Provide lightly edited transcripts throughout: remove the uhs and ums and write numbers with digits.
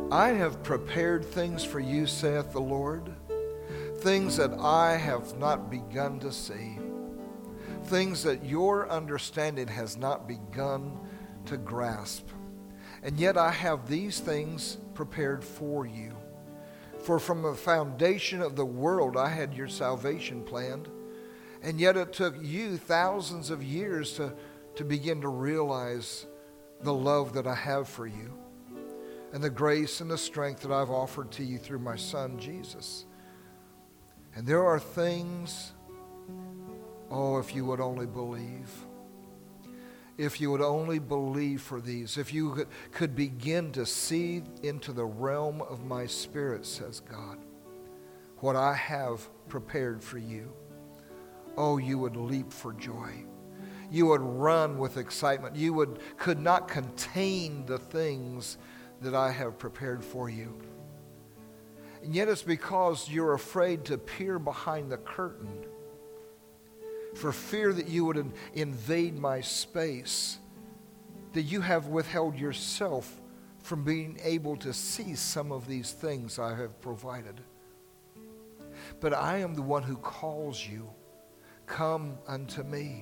I have prepared things for you, saith the Lord, things that I have not begun to see, things that your understanding has not begun to grasp. And yet I have these things prepared for you. For from the foundation of the world I had your salvation planned, and yet it took you thousands of years to begin to realize the love that I have for you, and the grace and the strength that I've offered to you through my Son, Jesus. And there are things, oh, if you would only believe. If you would only believe for these. If you could begin to see into the realm of my spirit, says God, what I have prepared for you. Oh, you would leap for joy. You would run with excitement. You could not contain the things that I have prepared for you. And yet it's because you're afraid to peer behind the curtain for fear that you would invade my space, that you have withheld yourself from being able to see some of these things I have provided. But I am the one who calls you. Come unto me.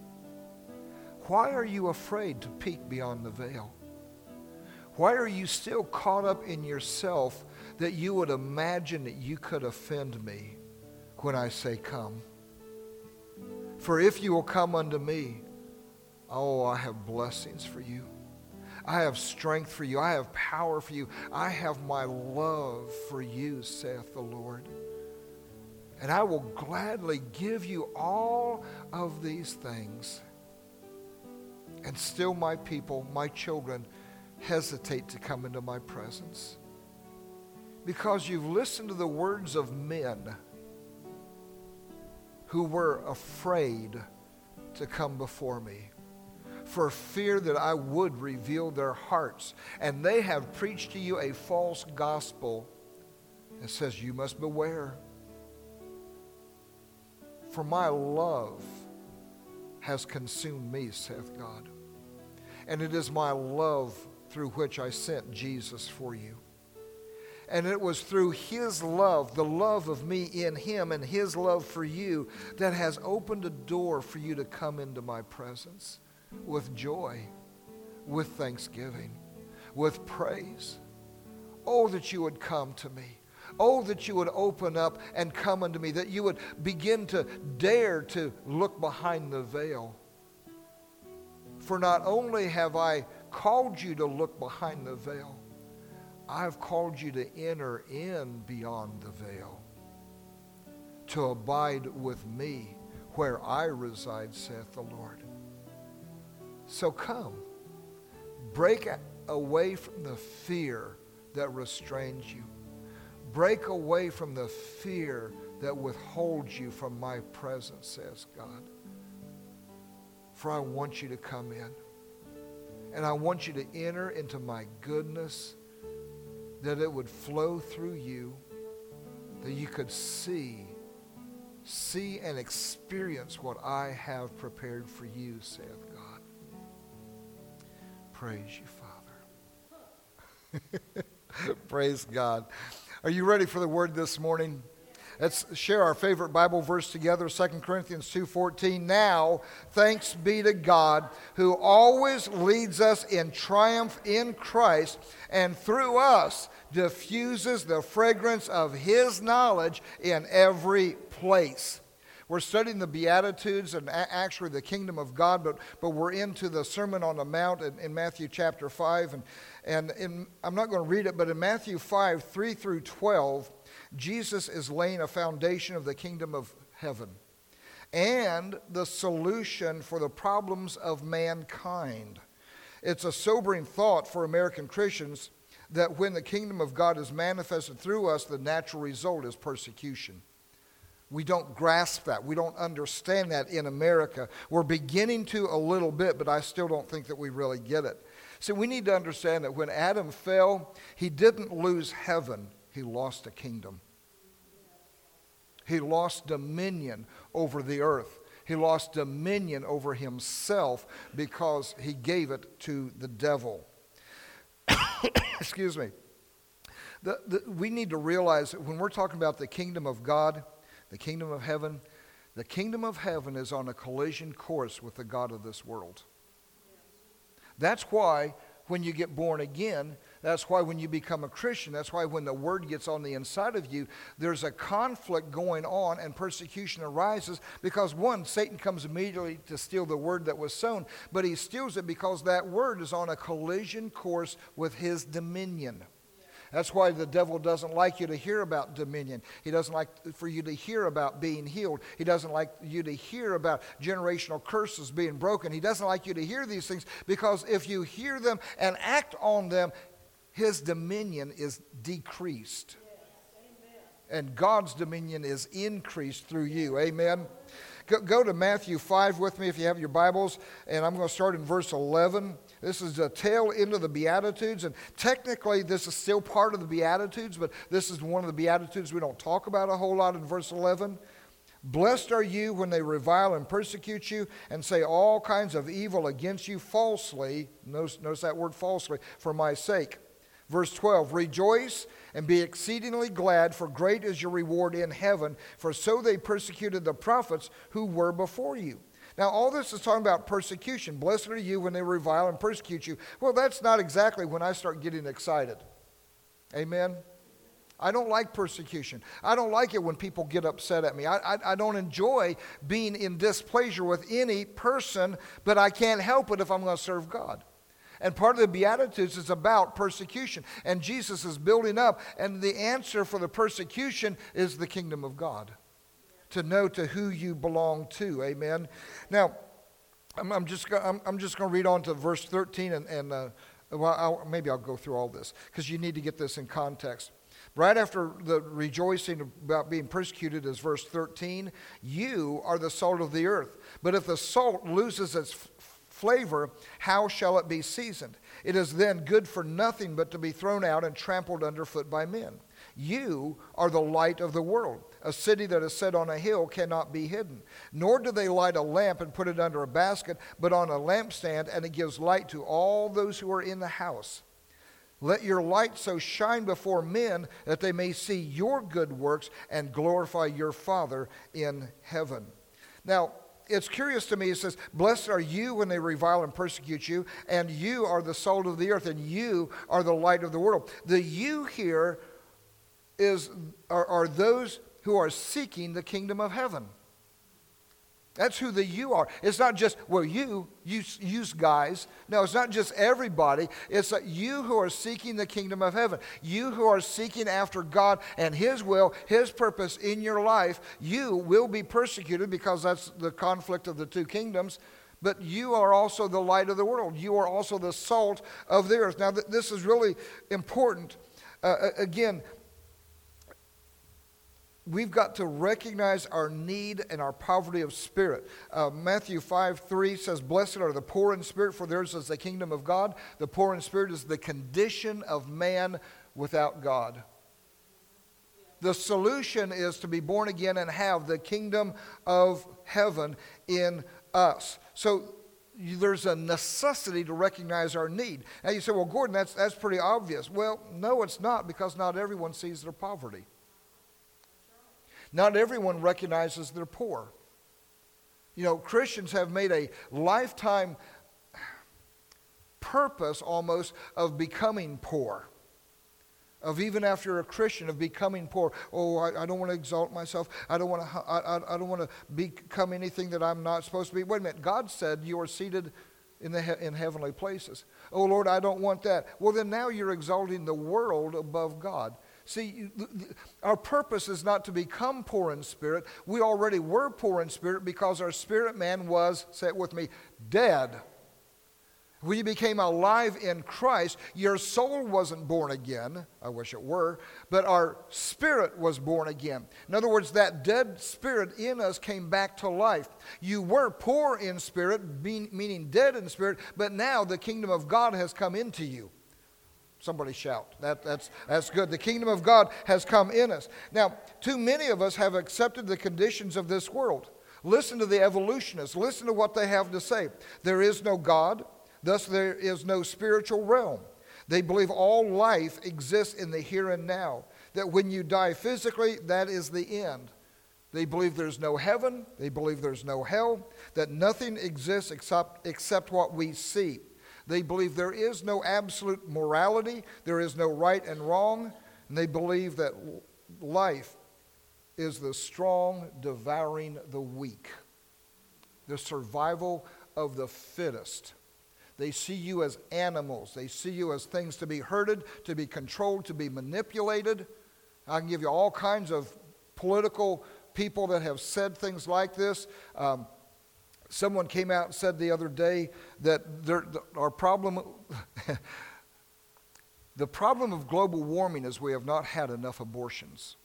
Why are you afraid to peek beyond the veil? Why are you still caught up in yourself that you would imagine that you could offend me when I say come? For if you will come unto me, oh, I have blessings for you. I have strength for you. I have power for you. I have my love for you, saith the Lord. And I will gladly give you all of these things. And still my people, my children, hesitate to come into my presence. Because you've listened to the words of men who were afraid to come before me for fear that I would reveal their hearts. And they have preached to you a false gospel that says you must beware. For my love has consumed me, saith God. And it is my love through which I sent Jesus for you. And it was through his love, the love of me in him and his love for you, that has opened a door for you to come into my presence with joy, with thanksgiving, with praise. Oh, that you would come to me. Oh, that you would open up and come unto me, that you would begin to dare to look behind the veil. For not only have I called you to look behind the veil, I've called you to enter in beyond the veil, to abide with me where I reside, saith the Lord. So come, break away from the fear that restrains you. Break away from the fear that withholds you from my presence, says God. For I want you to come in. And I want you to enter into my goodness, that it would flow through you, that you could see and experience what I have prepared for you, saith God. Praise you, Father. Praise God. Are you ready for the word this morning? Let's share our favorite Bible verse together, 2 Corinthians 2:14. Now, thanks be to God, who always leads us in triumph in Christ, and through us diffuses the fragrance of his knowledge in every place. We're studying the Beatitudes and actually the kingdom of God, but we're into the Sermon on the Mount in Matthew chapter 5. And I'm not going to read it, but in Matthew 5, 3 through 12, Jesus is laying a foundation of the kingdom of heaven and the solution for the problems of mankind. It's a sobering thought for American Christians that when the kingdom of God is manifested through us, the natural result is persecution. We don't grasp that. We don't understand that in America. We're beginning to a little bit, but I still don't think that we really get it. So we need to understand that when Adam fell, he didn't lose heaven. He lost a kingdom. He lost dominion over the earth. He lost dominion over himself because he gave it to the devil. Excuse me. We need to realize that when we're talking about the kingdom of God, the kingdom of heaven is on a collision course with the God of this world. That's why when you get born again, that's why when you become a Christian, that's why when the Word gets on the inside of you, there's a conflict going on and persecution arises because, one, Satan comes immediately to steal the Word that was sown, but he steals it because that Word is on a collision course with his dominion. That's why the devil doesn't like you to hear about dominion. He doesn't like for you to hear about being healed. He doesn't like you to hear about generational curses being broken. He doesn't like you to hear these things because if you hear them and act on them, his dominion is decreased. And God's dominion is increased through you. Amen. Go to Matthew 5 with me if you have your Bibles, and I'm going to start in verse 11. This is a tail end of the Beatitudes, and technically this is still part of the Beatitudes, but this is one of the Beatitudes we don't talk about a whole lot in verse 11. Blessed are you when they revile and persecute you and say all kinds of evil against you falsely. Notice that word falsely, for my sake. Verse 12, rejoice and be exceedingly glad, for great is your reward in heaven, for so they persecuted the prophets who were before you. Now, all this is talking about persecution. Blessed are you when they revile and persecute you. Well, that's not exactly when I start getting excited. Amen? I don't like persecution. I don't like it when people get upset at me. I don't enjoy being in displeasure with any person, but I can't help it if I'm going to serve God. And part of the Beatitudes is about persecution. And Jesus is building up. And the answer for the persecution is the kingdom of God. To know to who you belong to. Amen. Now, I'm just going to read on to verse 13. Maybe I'll go through all this. Because you need to get this in context. Right after the rejoicing about being persecuted is verse 13. You are the salt of the earth. But if the salt loses its flavor, how shall it be seasoned? It is then good for nothing but to be thrown out and trampled underfoot by men. You are the light of the world. A city that is set on a hill cannot be hidden. Nor do they light a lamp and put it under a basket, but on a lampstand, and it gives light to all those who are in the house. Let your light so shine before men that they may see your good works and glorify your Father in heaven. Now, it's curious to me, it says, blessed are you when they revile and persecute you, and you are the salt of the earth, and you are the light of the world. The you here are those who are seeking the kingdom of heaven. That's who the you are. It's not just, well, you guys. No, it's not just everybody. It's you who are seeking the kingdom of heaven. You who are seeking after God and His will, His purpose in your life. You will be persecuted because that's the conflict of the two kingdoms. But you are also the light of the world. You are also the salt of the earth. Now, this is really important. Again, we've got to recognize our need and our poverty of spirit. Matthew 5:3 says, blessed are the poor in spirit, for theirs is the kingdom of God. The poor in spirit is the condition of man without God. The solution is to be born again and have the kingdom of heaven in us. So there's a necessity to recognize our need. Now you say, well, Gordon, that's pretty obvious. Well, no, it's not, because not everyone sees their poverty. Not everyone recognizes they're poor. You know, Christians have made a lifetime purpose almost of becoming poor. Of even after a Christian, of becoming poor. Oh, I don't want to exalt myself. I don't want to become anything that I'm not supposed to be. Wait a minute. God said you are seated in heavenly places. Oh, Lord, I don't want that. Well, then now you're exalting the world above God. See, our purpose is not to become poor in spirit. We already were poor in spirit because our spirit man was, say it with me, dead. When you became alive in Christ, your soul wasn't born again. I wish it were. But our spirit was born again. In other words, that dead spirit in us came back to life. You were poor in spirit, meaning dead in spirit, but now the kingdom of God has come into you. Somebody shout. That's good. The kingdom of God has come in us. Now, too many of us have accepted the conditions of this world. Listen to the evolutionists. Listen to what they have to say. There is no God. Thus, there is no spiritual realm. They believe all life exists in the here and now, that when you die physically, that is the end. They believe there's no heaven, they believe there's no hell, that nothing exists except what we see. They believe there is no absolute morality, there is no right and wrong, and they believe that life is the strong devouring the weak, the survival of the fittest. They see you as animals. They see you as things to be herded, to be controlled, to be manipulated. I can give you all kinds of political people that have said things like this. Someone came out and said the other day that our problem, the problem of global warming is we have not had enough abortions.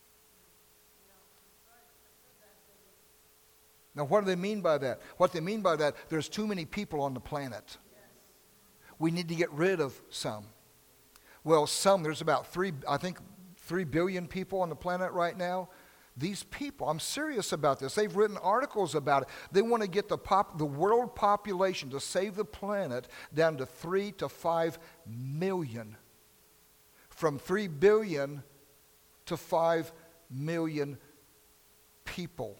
Now, what do they mean by that? What they mean by that, there's too many people on the planet. We need to get rid of some. Well, there's about 3 billion people on the planet right now. These people, I'm serious about this. They've written articles about it. They want to get the world population to save the planet down to 3 to 5 million. From 3 billion to 5 million people.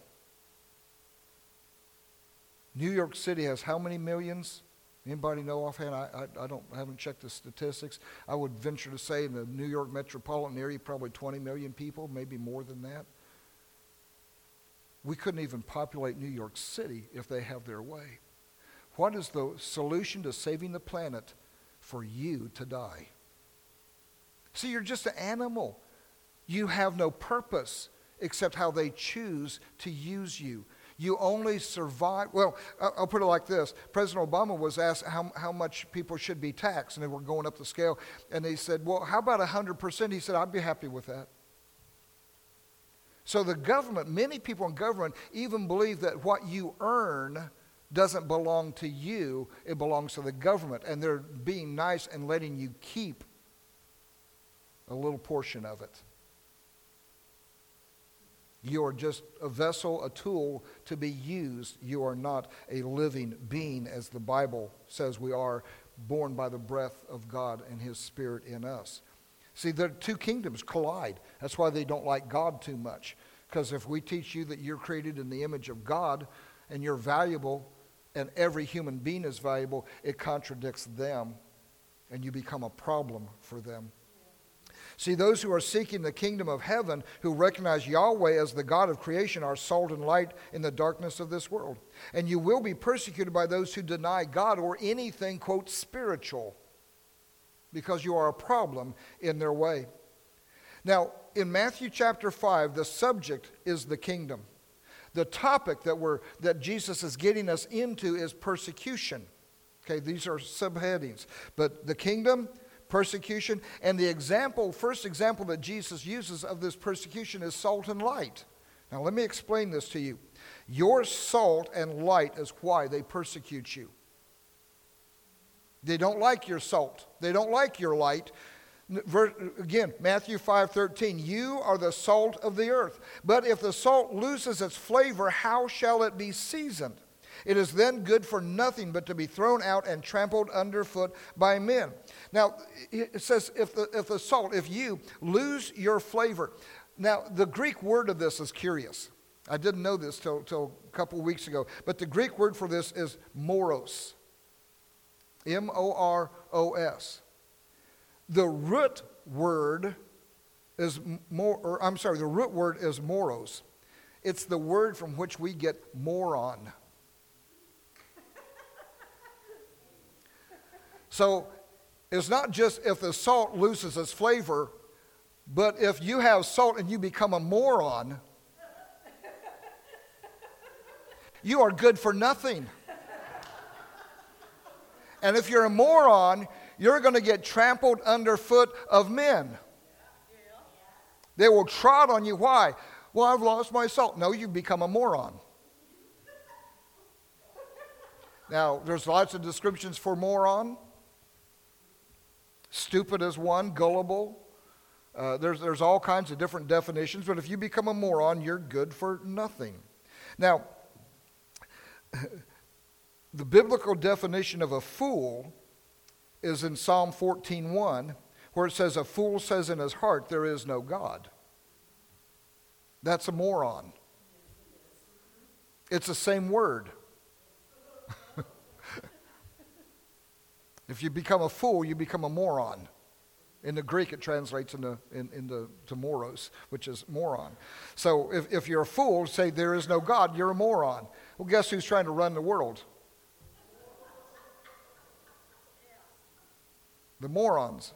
New York City has how many millions? Anybody know offhand? I haven't checked the statistics. I would venture to say in the New York metropolitan area, probably 20 million people, maybe more than that. We couldn't even populate New York City if they have their way. What is the solution to saving the planet? For you to die. See, you're just an animal. You have no purpose except how they choose to use you. You only survive. Well, I'll put it like this. President Obama was asked how much people should be taxed, and they were going up the scale. And they said, well, how about 100%? He said, I'd be happy with that. So the government, many people in government even believe that what you earn doesn't belong to you. It belongs to the government. And they're being nice and letting you keep a little portion of it. You are just a vessel, a tool to be used. You are not a living being, as the Bible says we are, born by the breath of God and His Spirit in us. See, the two kingdoms collide. That's why they don't like God too much. Because if we teach you that you're created in the image of God and you're valuable and every human being is valuable, it contradicts them and you become a problem for them. See, those who are seeking the kingdom of heaven, who recognize Yahweh as the God of creation, are salt and light in the darkness of this world. And you will be persecuted by those who deny God or anything, quote, spiritual, because you are a problem in their way. Now, in Matthew chapter 5, the subject is the kingdom. The topic that Jesus is getting us into is persecution. Okay, these are subheadings. But the kingdom, persecution, and the first example that Jesus uses of this persecution is salt and light. Now let me explain this to you. Your salt and light is why they persecute you. They don't like your salt. They don't like your light. Again, Matthew 5:13, you are the salt of the earth. But if the salt loses its flavor, how shall it be seasoned? It is then good for nothing but to be thrown out and trampled underfoot by men. Now, it says if you lose your flavor. Now, the Greek word of this is curious. I didn't know this till a couple weeks ago. But the Greek word for this is moros. M-O-R-O-S. The root word is moros. It's the word from which we get moron. So it's not just if the salt loses its flavor, but if you have salt and you become a moron, you are good for nothing. And if you're a moron, you're going to get trampled underfoot of men. They will trot on you. Why? Well, I've lost my salt. No, you've become a moron. Now, there's lots of descriptions for moron. Stupid is one, gullible. There's all kinds of different definitions, but if you become a moron, you're good for nothing. Now, the biblical definition of a fool is in Psalm 14:1, where it says, a fool says in his heart, there is no God. That's a moron. It's the same word. If you become a fool, you become a moron. In the Greek, it translates into moros, which is moron. So if you're a fool, say there is no God, you're a moron. Well, guess who's trying to run the world? The morons.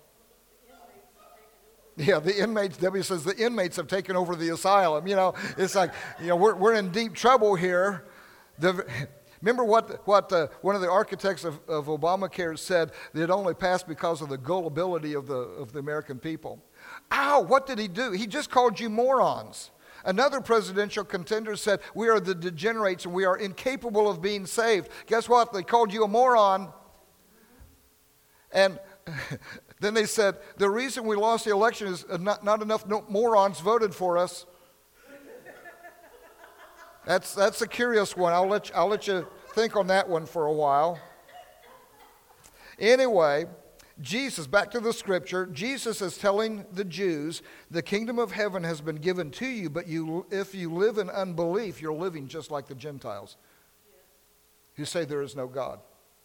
Yeah, the inmates, Debbie says the inmates have taken over the asylum. It's like, we're in deep trouble here. Remember what one of the architects of Obamacare said, that it only passed because of the gullibility of the American people. Ow, what did he do? He just called you morons. Another presidential contender said, we are the degenerates and we are incapable of being saved. Guess what? They called you a moron. And then they said, the reason we lost the election is not enough morons voted for us. That's a curious one. I'll let you think on that one for a while. Anyway, Jesus, back to the scripture, Jesus is telling the Jews, the kingdom of heaven has been given to you, but if you live in unbelief, you're living just like the Gentiles who say there is no God.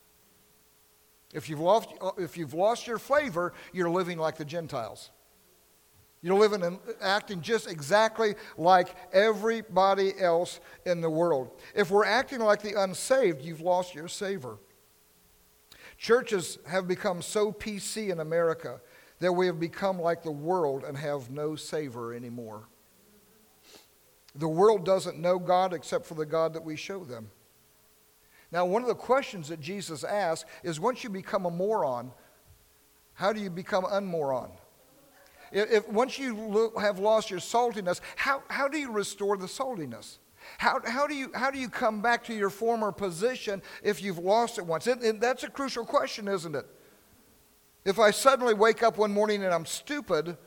If you've lost your flavor, you're living like the Gentiles. You're living and acting just exactly like everybody else in the world. If we're acting like the unsaved, you've lost your savor. Churches have become so PC in America that we have become like the world and have no savor anymore. The world doesn't know God except for the God that we show them. Now, one of the questions that Jesus asked is, once you become a moron, how do you become unmoron? If once you have lost your saltiness, how do you restore the saltiness? How do you come back to your former position if you've lost it once? And that's a crucial question, isn't it? If I suddenly wake up one morning and I'm stupid,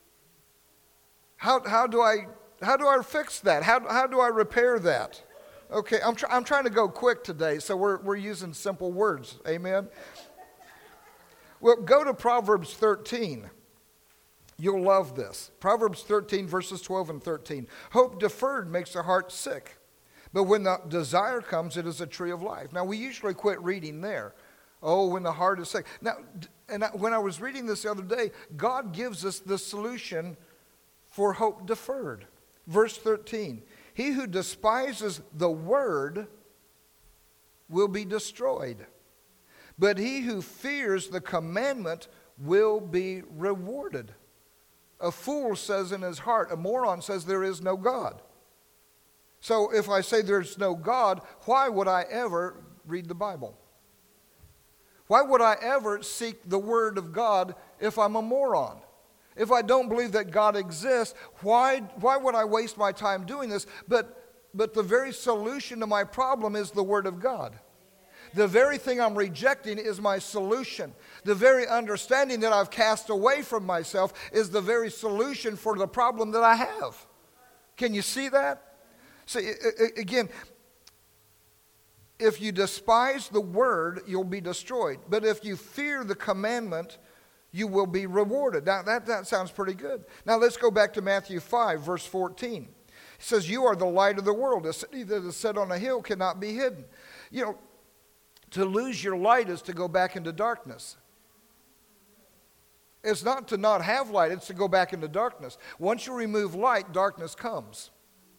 how do I fix that? How do I repair that? Okay, I'm trying to go quick today, so we're using simple words. Amen? Well, go to Proverbs 13. You'll love this. Proverbs 13, verses 12 and 13. Hope deferred makes the heart sick, but when the desire comes, it is a tree of life. Now, we usually quit reading there. Oh, when the heart is sick. Now, when I was reading this the other day, God gives us the solution for hope deferred. Verse 13. He who despises the word will be destroyed, but he who fears the commandment will be rewarded. A fool says in his heart, a moron says there is no God. So if I say there's no God, why would I ever read the Bible? Why would I ever seek the Word of God if I'm a moron? If I don't believe that God exists, why would I waste my time doing this? But the very solution to my problem is the Word of God. The very thing I'm rejecting is my solution. The very understanding that I've cast away from myself is the very solution for the problem that I have. Can you see that? See, again, if you despise the word, you'll be destroyed. But if you fear the commandment, you will be rewarded. Now, that sounds pretty good. Now, let's go back to Matthew 5, verse 14. It says, you are the light of the world. A city that is set on a hill cannot be hidden. You know, to lose your light is to go back into darkness. It's not to not have light, it's to go back into darkness. Once you remove light, darkness comes.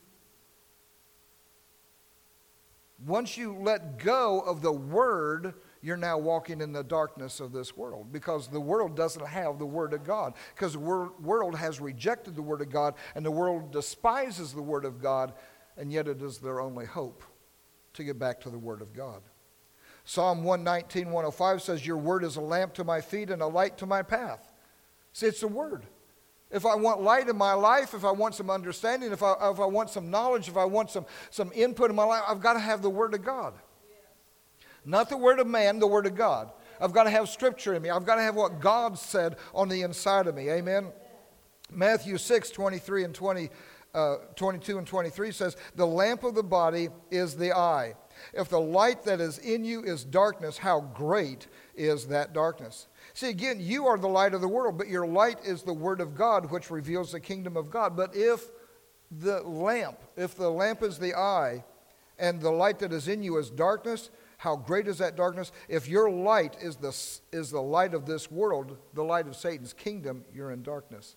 Once you let go of the word, you're now walking in the darkness of this world, because the world doesn't have the word of God, because the world has rejected the word of God, and the world despises the word of God, and yet it is their only hope to get back to the word of God. Psalm 119, 105 says, your word is a lamp to my feet and a light to my path. See, it's the word. If I want light in my life, if I want some understanding, if I want some knowledge, if I want some input in my life, I've got to have the word of God. Not the word of man, the word of God. I've got to have scripture in me. I've got to have what God said on the inside of me. Amen? Matthew 6, 22 and 23 says, the lamp of the body is the eye. If the light that is in you is darkness, how great is that darkness? See, again, you are the light of the world, but your light is the Word of God, which reveals the kingdom of God. But if the lamp is the eye, and the light that is in you is darkness, how great is that darkness? If your light is the light of this world, the light of Satan's kingdom, you're in darkness.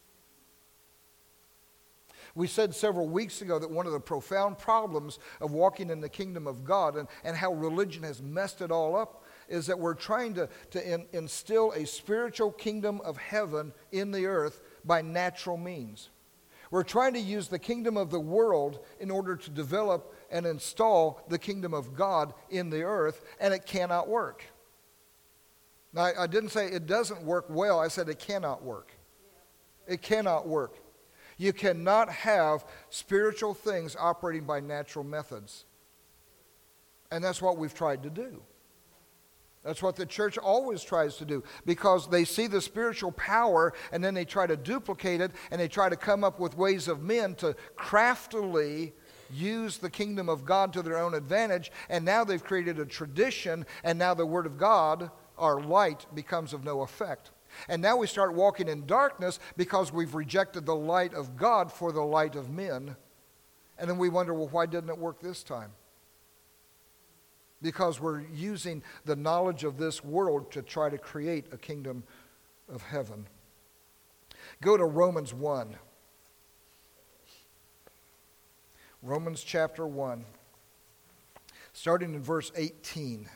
We said several weeks ago that one of the profound problems of walking in the kingdom of God and how religion has messed it all up is that we're trying to instill a spiritual kingdom of heaven in the earth by natural means. We're trying to use the kingdom of the world in order to develop and install the kingdom of God in the earth, and it cannot work. Now, I didn't say it doesn't work well. I said it cannot work. It cannot work. You cannot have spiritual things operating by natural methods. And that's what we've tried to do. That's what the church always tries to do, because they see the spiritual power and then they try to duplicate it, and they try to come up with ways of men to craftily use the kingdom of God to their own advantage. And now they've created a tradition, and now the Word of God, our light, becomes of no effect. And now we start walking in darkness because we've rejected the light of God for the light of men. And then we wonder, well, why didn't it work this time? Because we're using the knowledge of this world to try to create a kingdom of heaven. Go to Romans 1. Romans chapter 1, starting in verse 18.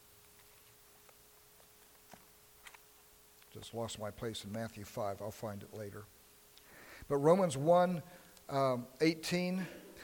Just lost my place in Matthew 5. I'll find it later. But Romans 1, 18.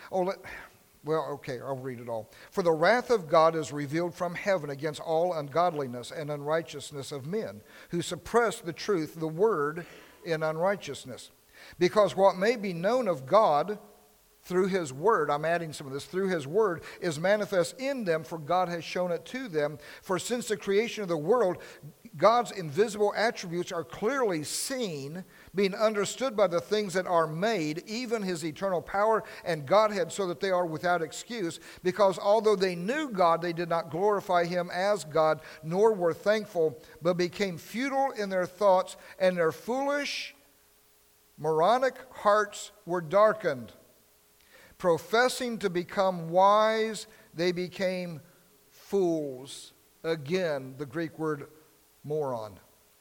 I'll read it all. For the wrath of God is revealed from heaven against all ungodliness and unrighteousness of men, who suppress the truth, the word, in unrighteousness. Because what may be known of God through his word, I'm adding some of this, through his word, is manifest in them, for God has shown it to them. For since the creation of the world, God's invisible attributes are clearly seen, being understood by the things that are made, even his eternal power and Godhead, so that they are without excuse. Because although they knew God, they did not glorify him as God, nor were thankful, but became futile in their thoughts, and their foolish, moronic hearts were darkened. Professing to become wise, they became fools. Again, the Greek word moron.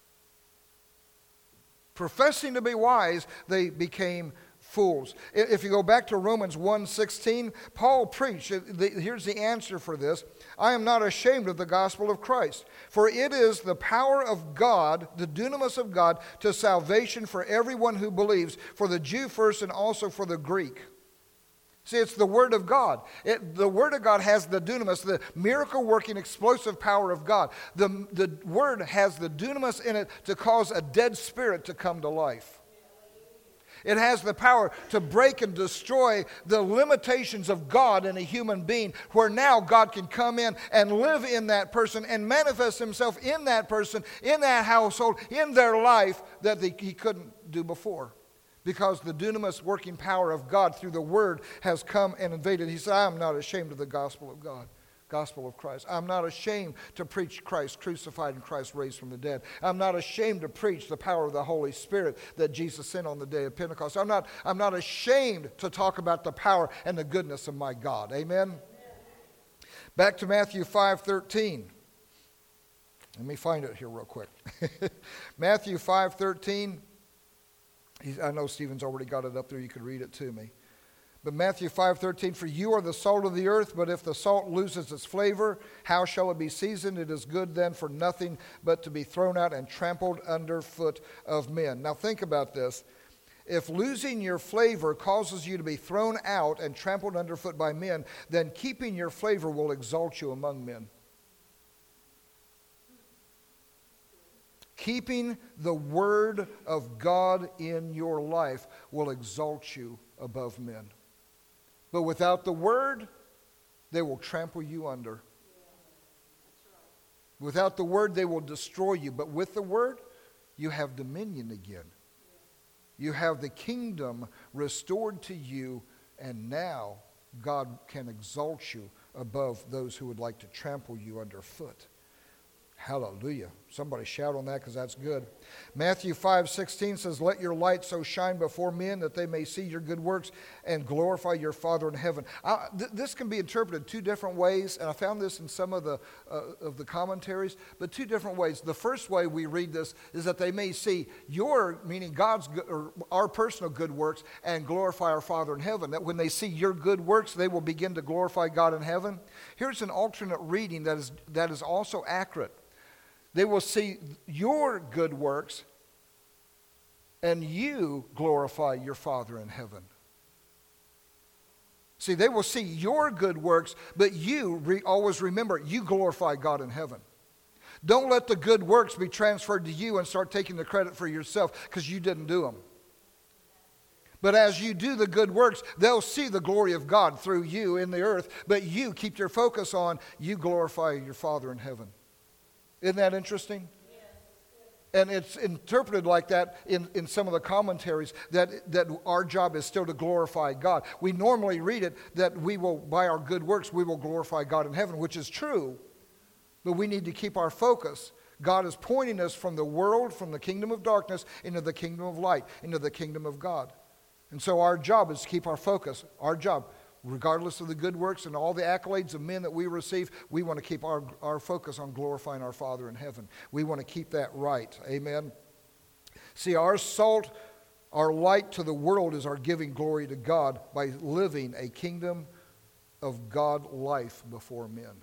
Professing to be wise, they became fools. If you go back to Romans 1:16, Paul preached, here's the answer for this: I am not ashamed of the gospel of Christ, for it is the power of God, the dunamis of God, to salvation for everyone who believes, for the Jew first and also for the Greek. See, it's the Word of God. The Word of God has the dunamis, the miracle-working, explosive power of God. The Word has the dunamis in it to cause a dead spirit to come to life. It has the power to break and destroy the limitations of God in a human being, where now God can come in and live in that person and manifest himself in that person, in that household, in their life that he couldn't do before. Because the dunamis working power of God through the Word has come and invaded. He said, I am not ashamed of the gospel of God, gospel of Christ. I'm not ashamed to preach Christ crucified and Christ raised from the dead. I'm not ashamed to preach the power of the Holy Spirit that Jesus sent on the day of Pentecost. I'm not ashamed to talk about the power and the goodness of my God. Amen? Back to Matthew 5:13. Let me find it here real quick. Matthew 5:13. I know Stephen's already got it up there. You could read it to me. But Matthew 5:13, for you are the salt of the earth, but if the salt loses its flavor, how shall it be seasoned? It is good then for nothing but to be thrown out and trampled underfoot of men. Now think about this. If losing your flavor causes you to be thrown out and trampled underfoot by men, then keeping your flavor will exalt you among men. Keeping the Word of God in your life will exalt you above men. But without the Word, they will trample you under. Without the Word, they will destroy you. But with the Word, you have dominion again. You have the kingdom restored to you, and now God can exalt you above those who would like to trample you underfoot. Hallelujah. Somebody shout on that, because that's good. Matthew 5:16 says, let your light so shine before men that they may see your good works and glorify your Father in heaven. This can be interpreted two different ways, and I found this in some of the commentaries, but two different ways. The first way we read this is that they may see your, meaning God's, or our personal good works, and glorify our Father in heaven. That when they see your good works, they will begin to glorify God in heaven. Here's an alternate reading that is also accurate. They will see your good works, and you glorify your Father in heaven. See, they will see your good works, but you always remember, you glorify God in heaven. Don't let the good works be transferred to you and start taking the credit for yourself, because you didn't do them. But as you do the good works, they'll see the glory of God through you in the earth, but you keep your focus on, you glorify your Father in heaven. Isn't that interesting? Yes. And it's interpreted like that in some of the commentaries, that our job is still to glorify God. We normally read it that we will, by our good works, we will glorify God in heaven, which is true, but we need to keep our focus. God is pointing us from the world, from the kingdom of darkness, into the kingdom of light, into the kingdom of God. And so our job is to keep our focus. Our job, regardless of the good works and all the accolades of men that we receive, we want to keep our focus on glorifying our Father in heaven. We want to keep that right. Amen. See, our salt, our light to the world is our giving glory to God by living a kingdom of God life before men.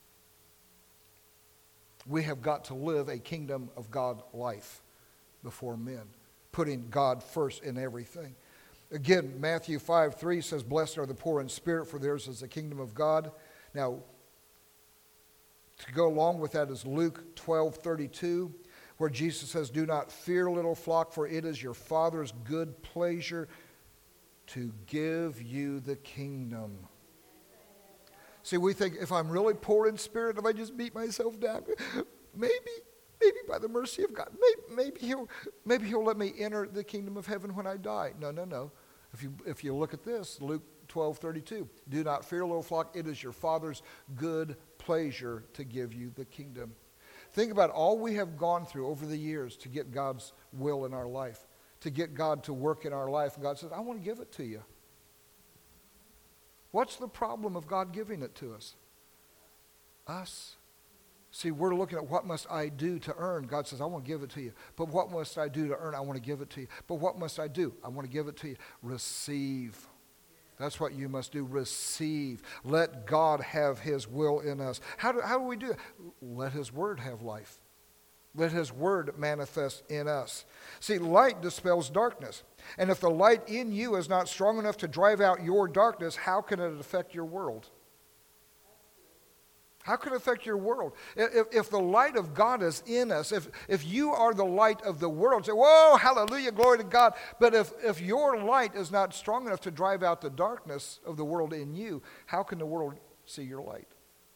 We have got to live a kingdom of God life before men, putting God first in everything. Again, Matthew 5:3 says, blessed are the poor in spirit, for theirs is the kingdom of God. Now, to go along with that is Luke 12:32, where Jesus says, do not fear, little flock, for it is your Father's good pleasure to give you the kingdom. See, we think, if I'm really poor in spirit, if I just beat myself down, maybe by the mercy of God, maybe he'll let me enter the kingdom of heaven when I die. No. If you look at this, Luke 12:32, do not fear, little flock, it is your Father's good pleasure to give you the kingdom. Think about all we have gone through over the years to get God's will in our life, to get God to work in our life. And God says, I want to give it to you. What's the problem of God giving it to us? Us. See, we're looking at what must I do to earn. God says, I want to give it to you. But what must I do to earn? I want to give it to you. But what must I do? I want to give it to you. Receive. That's what you must do. Receive. Let God have his will in us. How do we do it? Let his word have life. Let his word manifest in us. See, light dispels darkness. And if the light in you is not strong enough to drive out your darkness, how can it affect your world? How can it affect your world? If the light of God is in us, if you are the light of the world, say, whoa, hallelujah, glory to God. But if your light is not strong enough to drive out the darkness of the world in you, how can the world see your light?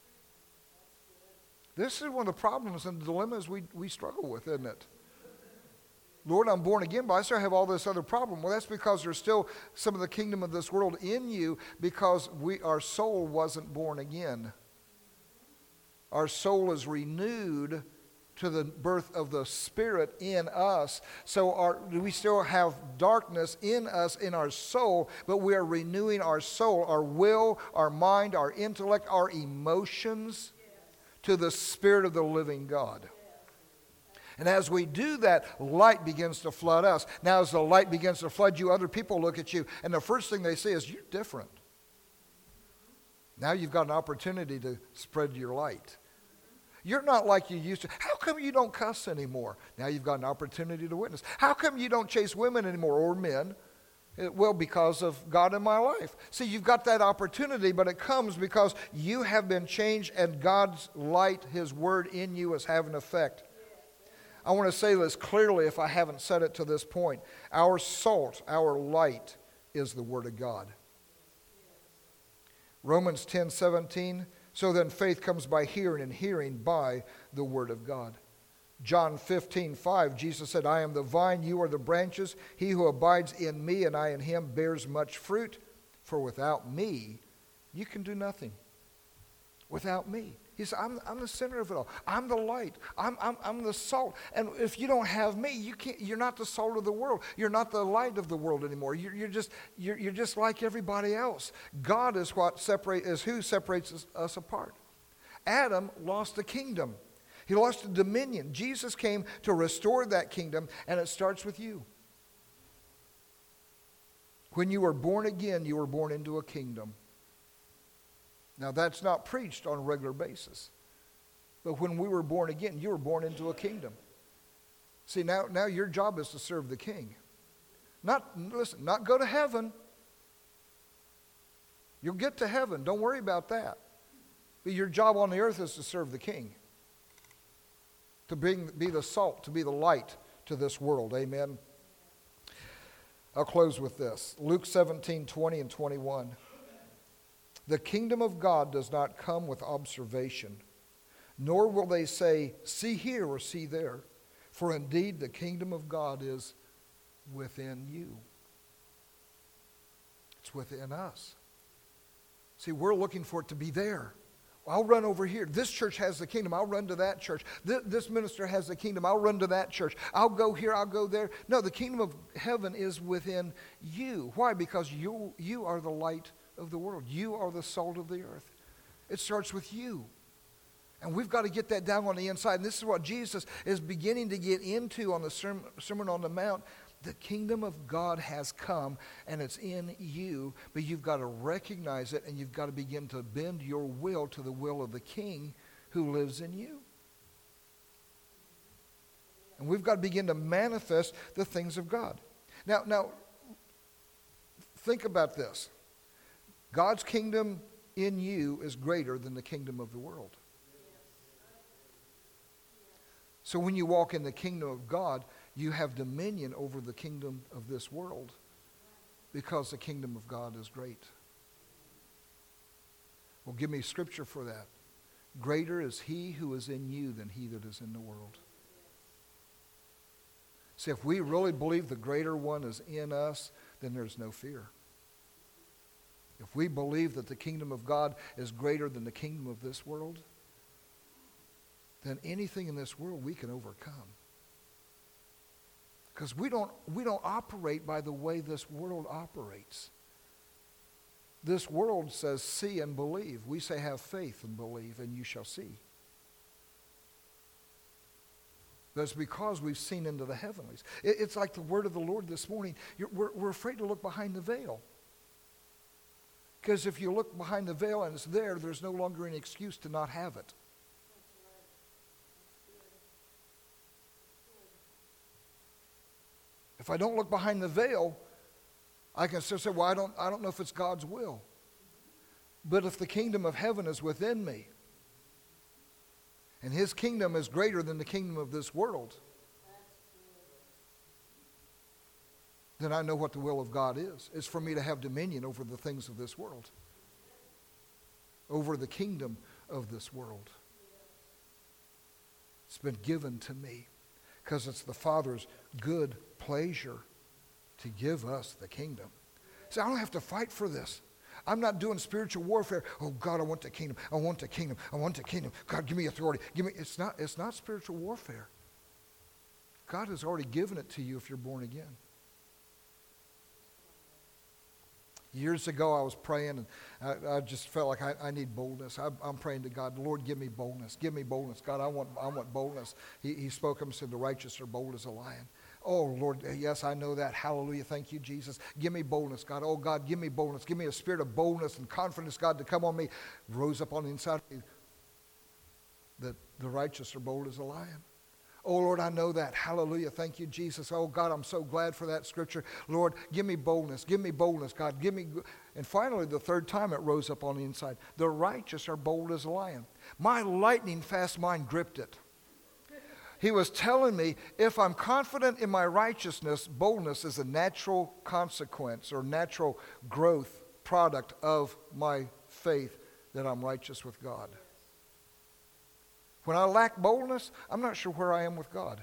This is one of the problems and the dilemmas we struggle with, isn't it? Lord, I'm born again, but I still have all this other problem. Well, that's because there's still some of the kingdom of this world in you, because our soul wasn't born again. Our soul is renewed to the birth of the Spirit in us. So we still have darkness in us, in our soul, but we are renewing our soul, our will, our mind, our intellect, our emotions to the Spirit of the living God. And as we do that, light begins to flood us. Now, as the light begins to flood you, other people look at you, and the first thing they say is, you're different. Now you've got an opportunity to spread your light. You're not like you used to. How come you don't cuss anymore? Now you've got an opportunity to witness. How come you don't chase women anymore, or men? Well, because of God in my life. See, you've got that opportunity, but it comes because you have been changed, and God's light, his word in you, is having effect. I want to say this clearly if I haven't said it to this point. Our salt, our light, is the word of God. Romans 10:17, so then faith comes by hearing, and hearing by the word of God. John 15:5, Jesus said, I am the vine, you are the branches. He who abides in me and I in him bears much fruit, for without me you can do nothing. without me. He said, I'm the center of it all. I'm the light. I'm the salt. And if you don't have me, you're not the salt of the world. You're not the light of the world anymore. You're just like everybody else. God is who separates us apart. Adam lost the kingdom. He lost the dominion. Jesus came to restore that kingdom, and it starts with you. When you were born again, you were born into a kingdom. Now, that's not preached on a regular basis. But when we were born again, you were born into a kingdom. See, now your job is to serve the king. Not go to heaven. You'll get to heaven. Don't worry about that. But your job on the earth is to serve the king. To be the salt, to be the light to this world. Amen. I'll close with this. Luke 17:20 and 21. The kingdom of God does not come with observation, nor will they say, see here or see there. For indeed the kingdom of God is within you. It's within us. See, we're looking for it to be there. I'll run over here. This church has the kingdom. I'll run to that church. This minister has the kingdom. I'll run to that church. I'll go here. I'll go there. No, the kingdom of heaven is within you. Why? Because you are the light of the world. You are the salt of the earth. It starts with you. And we've got to get that down on the inside. And this is what Jesus is beginning to get into on the Sermon on the Mount. The kingdom of God has come, and it's in you, but you've got to recognize it, and you've got to begin to bend your will to the will of the King who lives in you. And we've got to begin to manifest the things of God. Now, think about this. God's kingdom in you is greater than the kingdom of the world. So when you walk in the kingdom of God, you have dominion over the kingdom of this world because the kingdom of God is great. Well, give me scripture for that. Greater is he who is in you than he that is in the world. See, if we really believe the greater one is in us, then there's no fear. If we believe that the kingdom of God is greater than the kingdom of this world, then anything in this world we can overcome. Because we don't operate by the way this world operates. This world says see and believe. We say have faith and believe, and you shall see. That's because we've seen into the heavenlies. It's like the word of the Lord this morning. We're afraid to look behind the veil. Because if you look behind the veil and it's there, there's no longer any excuse to not have it. If I don't look behind the veil, I can still say, well, I don't know if it's God's will. But if the kingdom of heaven is within me, and his kingdom is greater than the kingdom of this world, then I know what the will of God is. It's for me to have dominion over the things of this world, over the kingdom of this world. It's been given to me because it's the Father's good pleasure to give us the kingdom. See, I don't have to fight for this. I'm not doing spiritual warfare. Oh, God, I want the kingdom. I want the kingdom. I want the kingdom. God, give me authority. It's not spiritual warfare. God has already given it to you if you're born again. Years ago, I was praying, and I just felt like I need boldness. I'm praying to God, Lord, give me boldness. Give me boldness. God, I want boldness. He spoke and said, the righteous are bold as a lion. Oh, Lord, yes, I know that. Hallelujah. Thank you, Jesus. Give me boldness, God. Oh, God, give me boldness. Give me a spirit of boldness and confidence, God, to come on me. Rose up on the inside of me that the righteous are bold as a lion. Oh, Lord, I know that. Hallelujah. Thank you, Jesus. Oh, God, I'm so glad for that scripture. Lord, give me boldness. Give me boldness, God. Give me. And finally, the third time it rose up on the inside. The righteous are bold as a lion. My lightning fast mind gripped it. He was telling me, if I'm confident in my righteousness, boldness is a natural consequence or natural growth product of my faith that I'm righteous with God. When I lack boldness, I'm not sure where I am with God.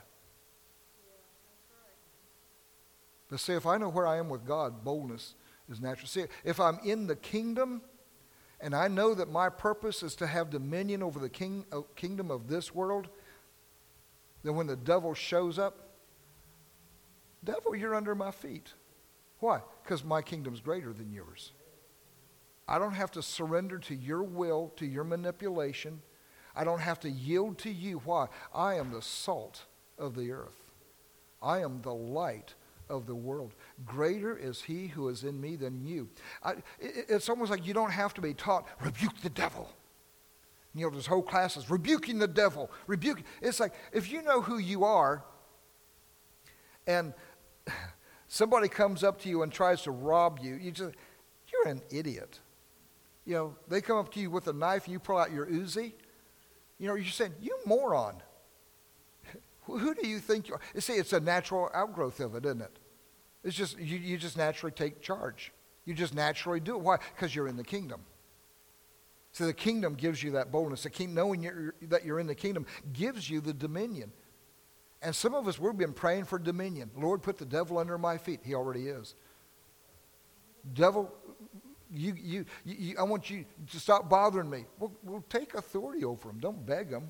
But see, if I know where I am with God, boldness is natural. See, if I'm in the kingdom and I know that my purpose is to have dominion over the kingdom of this world, then when the devil shows up, devil, you're under my feet. Why? Because my kingdom's greater than yours. I don't have to surrender to your will, to your manipulation. I don't have to yield to you. Why? I am the salt of the earth. I am the light of the world. Greater is he who is in me than you. It's almost like you don't have to be taught, rebuke the devil. You know, there's whole classes, rebuking the devil. It's like, if you know who you are, and somebody comes up to you and tries to rob you, you're an idiot. You know, they come up to you with a knife and you pull out your Uzi. You know, you're saying, you moron. Who do you think you are? You see, it's a natural outgrowth of it, isn't it? It's just, you just naturally take charge. You just naturally do it. Why? Because you're in the kingdom. So the kingdom gives you that boldness. The kingdom, knowing that you're in the kingdom gives you the dominion. And some of us, we've been praying for dominion. Lord, put the devil under my feet. He already is. Devil, I want you to stop bothering me. We'll take authority over him. Don't beg him.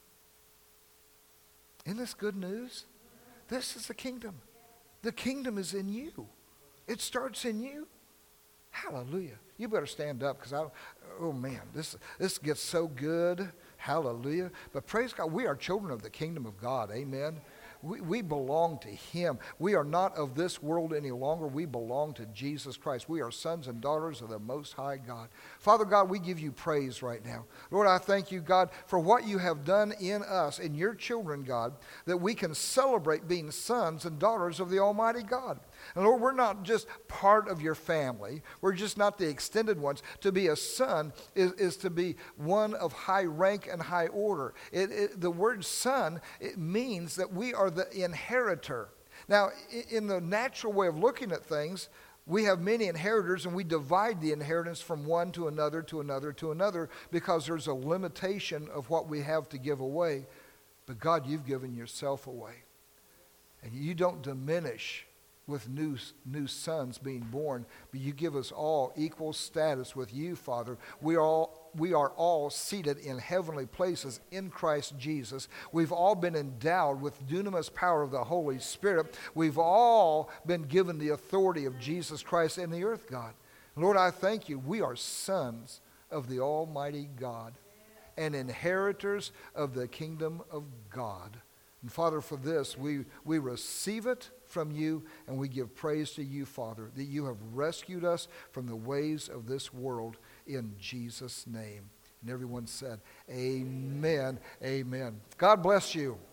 Isn't this good news? This is the kingdom. The kingdom is in you. It starts in you. Hallelujah. You better stand up because oh man, this gets so good. Hallelujah. But praise God, we are children of the kingdom of God. Amen. We belong to him. We are not of this world any longer. We belong to Jesus Christ. We are sons and daughters of the Most High God. Father God, we give you praise right now. Lord, I thank you, God, for what you have done in us, in your children, God, that we can celebrate being sons and daughters of the Almighty God. And Lord, we're not just part of your family. We're just not the extended ones. To be a son is to be one of high rank and high order. The word son, it means that we are the inheritor. Now, in the natural way of looking at things, we have many inheritors and we divide the inheritance from one to another to another to another because there's a limitation of what we have to give away. But God, you've given yourself away. And you don't diminish with new sons being born, but you give us all equal status with you, Father. We are all seated in heavenly places in Christ Jesus. We've all been endowed with dunamis power of the Holy Spirit. We've all been given the authority of Jesus Christ in the earth, God. Lord, I thank you. We are sons of the Almighty God and inheritors of the kingdom of God. And Father, for this, we receive it from you, and we give praise to you, Father, that you have rescued us from the ways of this world in Jesus' name. And everyone said, amen, amen. God bless you.